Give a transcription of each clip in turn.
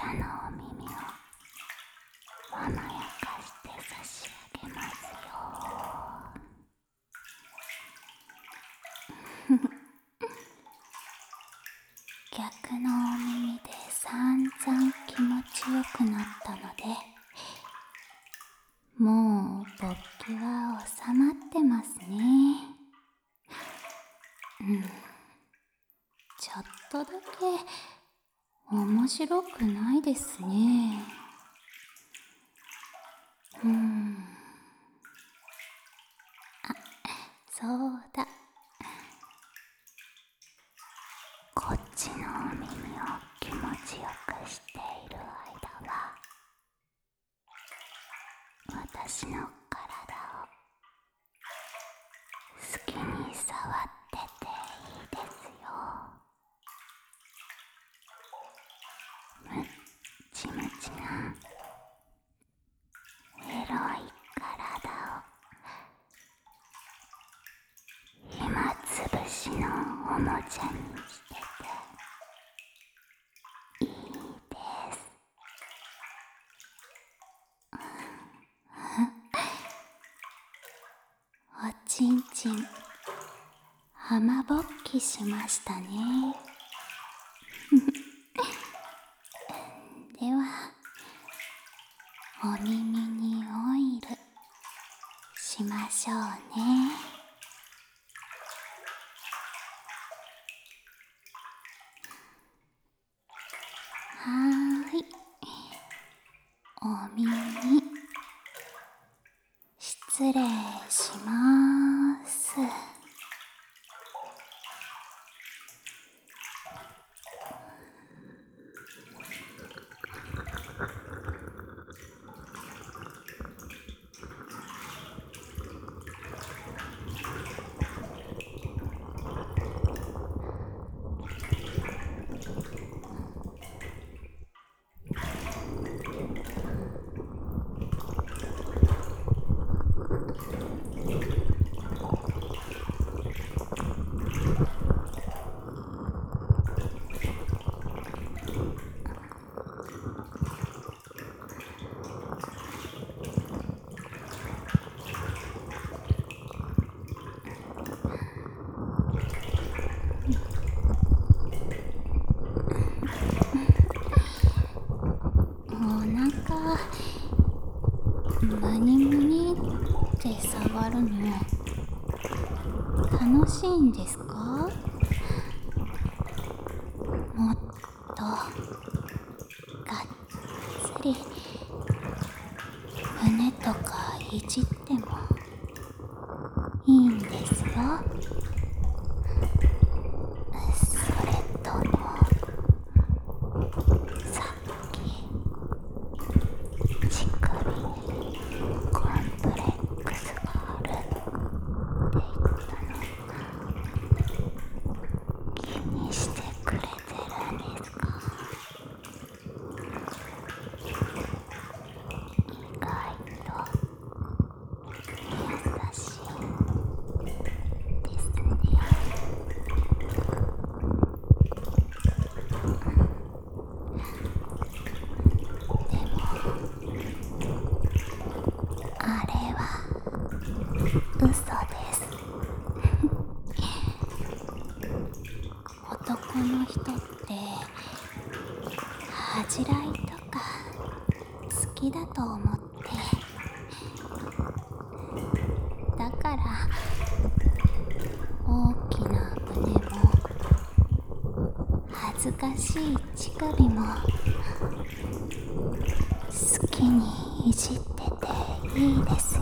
らのお耳を甘やかして差し上げますよ。逆のお耳で散々気持ちよくなったので、もう勃起は収まってますね。ちょっとだけ面白くないですね。そうだ。こっちのお耳を気持ちよくしている間は、私の体を好きに触ってていいですよ。むっちむちなエロい体を暇つぶしのおもちゃにしてていいです。おちんちん浜ぼっきしましたね。ではお耳にオイルしましょうね。お耳失礼します。ムニムニって触るの楽しいんですか？もっとがっつり胸とかいじってもいいんですよ。それともさっき乳首にコンプレックスがあるって言ったの気にしてくれてるんですか？意外と優しいですね。でもあれは嘘です。男の人って恥じらいとか好きだと思って、だから大きな胸も恥ずかしい乳首も好きにいじってていいですよ。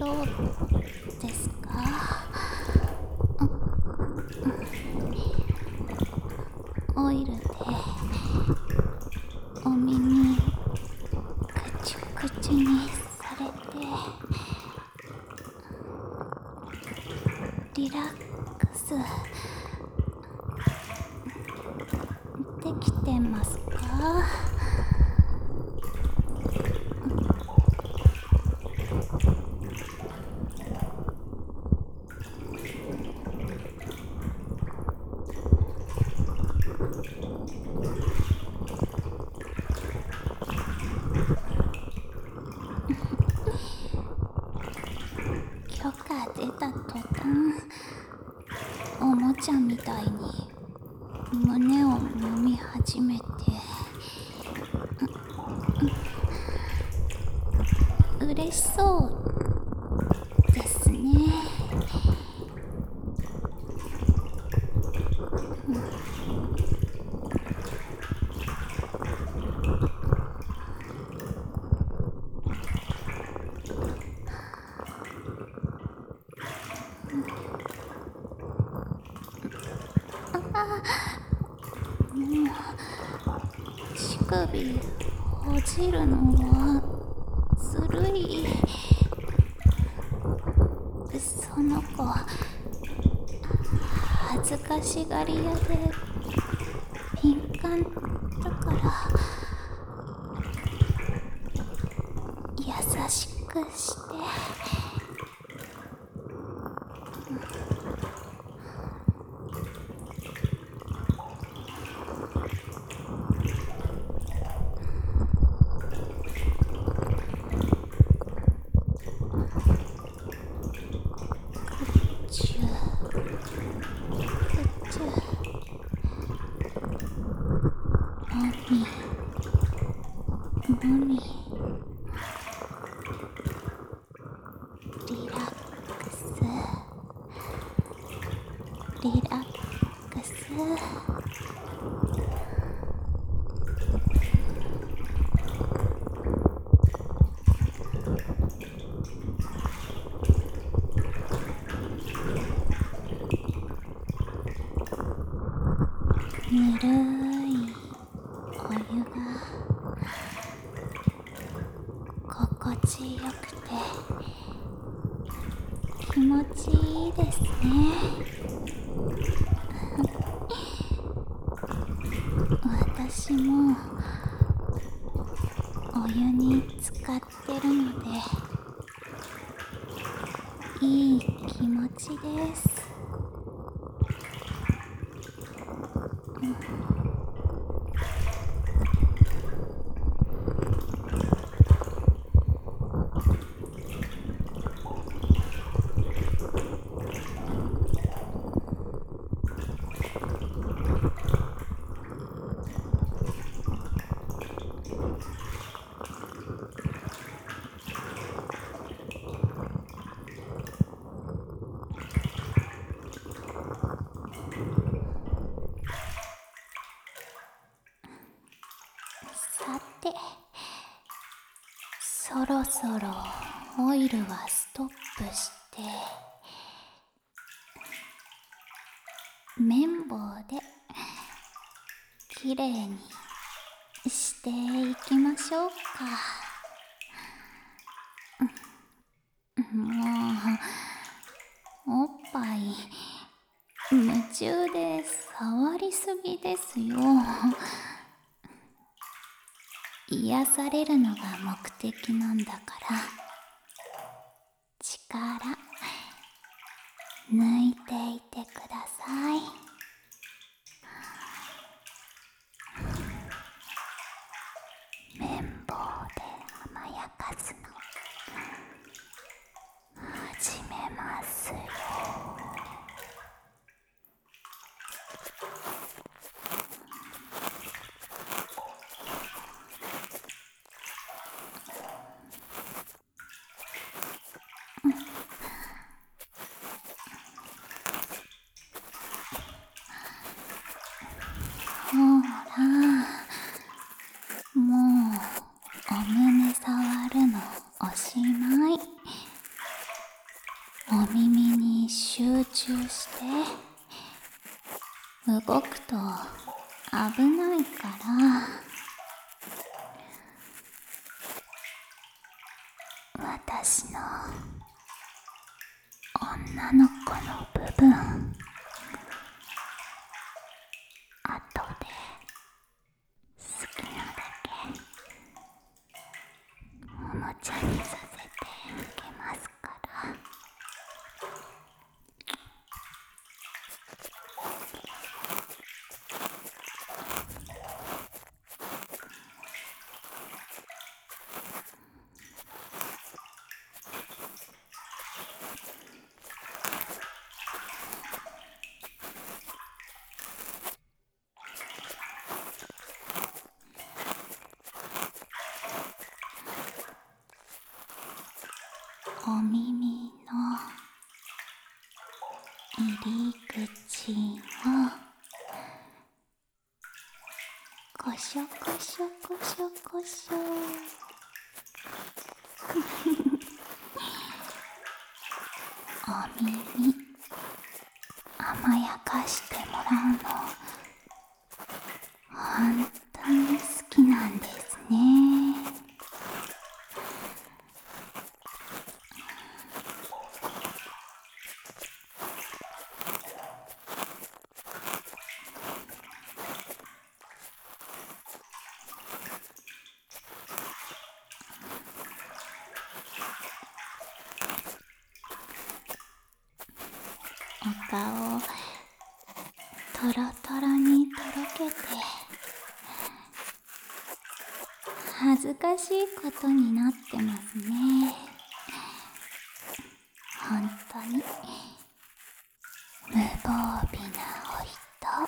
どうですか？オイルでお耳くちゅくちゅにされてリラックスできてますか？許可出た途端おもちゃみたいに胸を揉み始めて嬉しそうですね。乳首ほじるのはずるい。その子恥ずかしがり屋で敏感だから優しくして。チューチューもみリラックスリラックス。ぬるいお湯が心地よくて気持ちいいですね。私もお湯に浸かってるのでいい気持ちです。さて、そろそろオイルはストップして綿棒できれいにしていきましょうか。もうおっぱい夢中で触りすぎですよ。癒されるのが目的なんだから力抜いていてください。綿棒で甘やかすの始めますよ。ほら、もうお胸触るの私の女の子の部分、後で好きなだけおもちゃにさせてあげますから。お耳の入り口をコショコショコショコショお耳甘やかしてもらうの本当に好きなんですね。お顔トロトロにとろけて恥ずかしいことになってますね。本当に無防備なお人。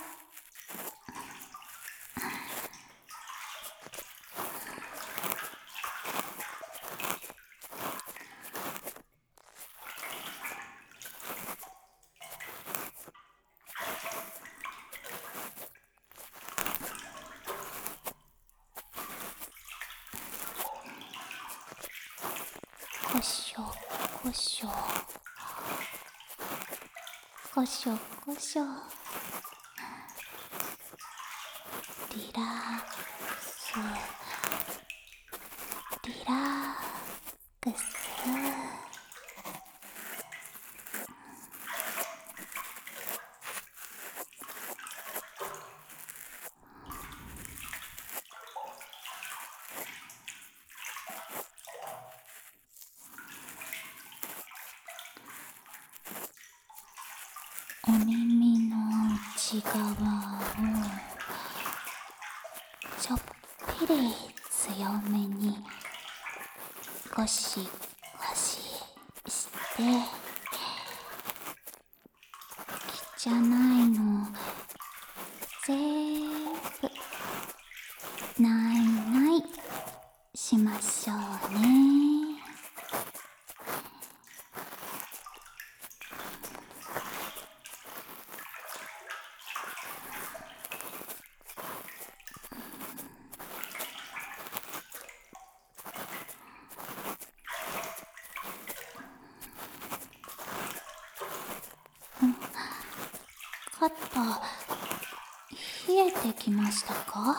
こしょこしょこしょこしょ、リラックスリラックス。お耳の内側をちょっぴり強めにゴシゴシして汚いの全部ないないしましょうね。肩冷えてきましたか？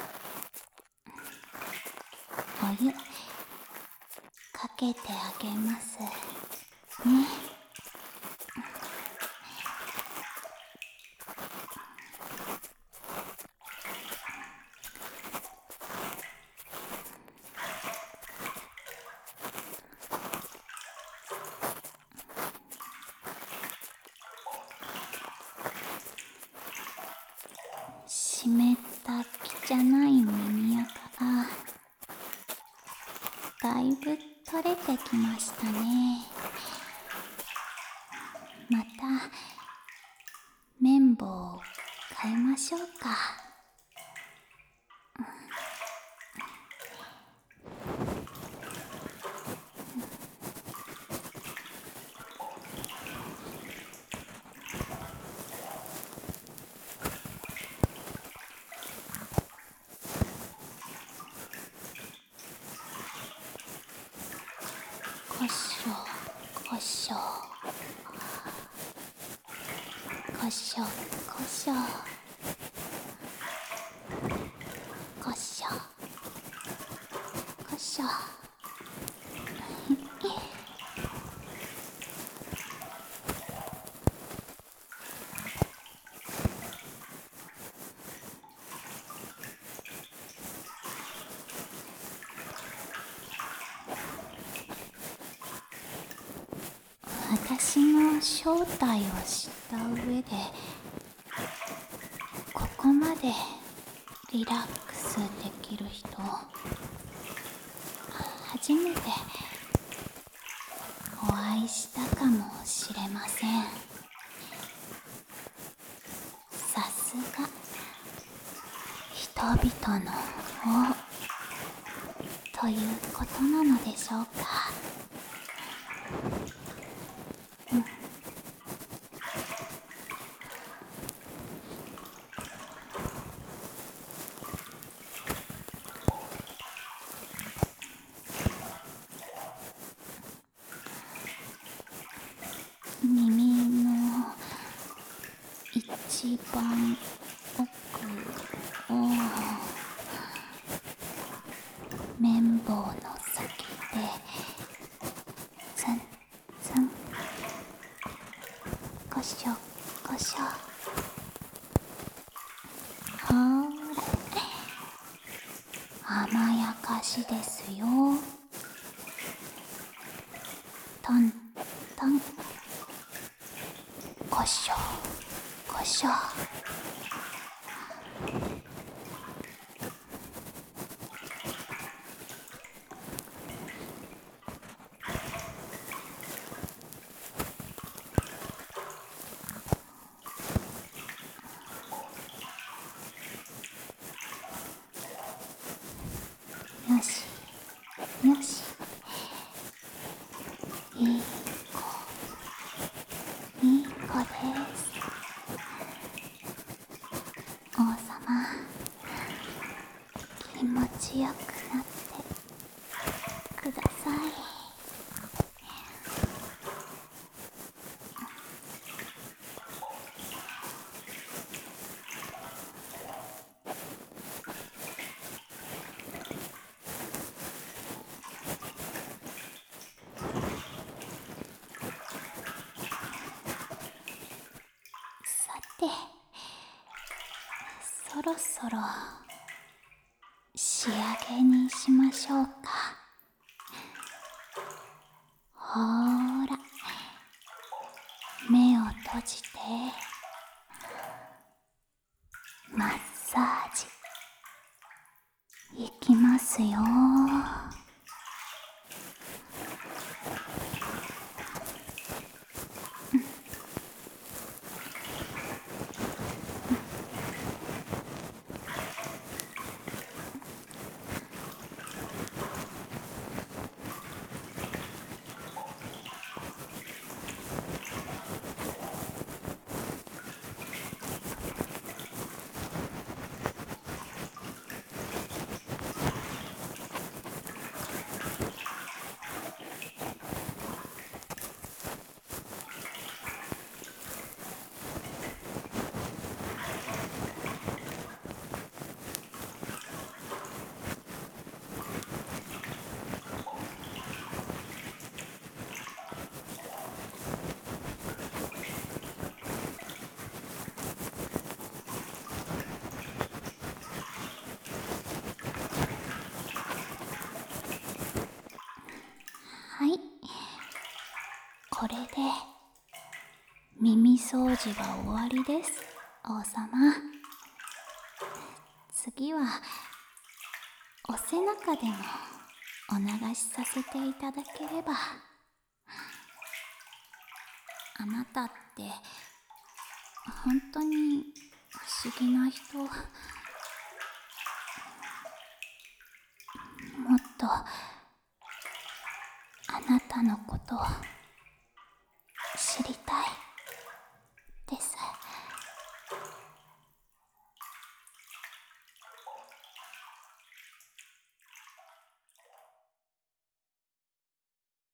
お湯かけてあげますね。湿った汚い耳垢がだいぶ取れてきましたね。また綿棒を変えましょうか。こしょこしょこしょこしょこしょこしょ私の正体を知った上でここまでリラックスできる人初めてお会いしたかもしれません。さすが人々の王ということなのでしょうか。耳の一番奥を綿棒の先でツンツンゴショゴショ。ほら甘やかしですよ。トントンゴショゴショ。よしよし、いい子いい子です。王様、気持ちよくなってください。さて、そろそろ仕上げにしましょうか。ほーら、目を閉じてマッサージいきますよ。はい、これで耳掃除が終わりです。王様、次はお背中でもお流しさせていただければ。あなたって本当に不思議な人。もっとあなたのこと